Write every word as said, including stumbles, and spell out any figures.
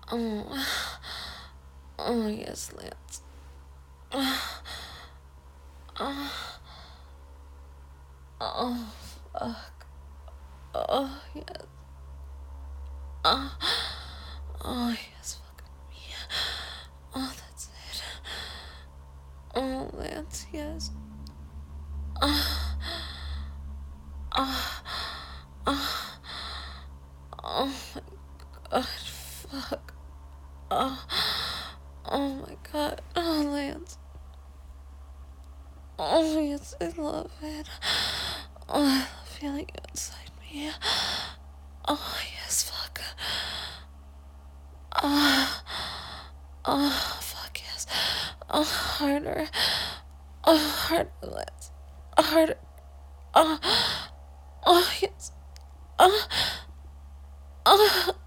Oh, oh yes, Lance. Oh, oh, oh, fuck. Oh, yes. Oh, oh, yes, fuck me. Oh, that's it. Oh, Lance, yes. Oh, oh, oh, oh my god, fuck. Oh, oh my god. Oh, Lance. Oh, yes, I love it. Oh, I love feeling it inside me. Oh, yes, fuck. Oh, oh, fuck, yes. Oh, harder. Oh, harder, Lance. Harder. Oh, oh, yes. Oh, oh.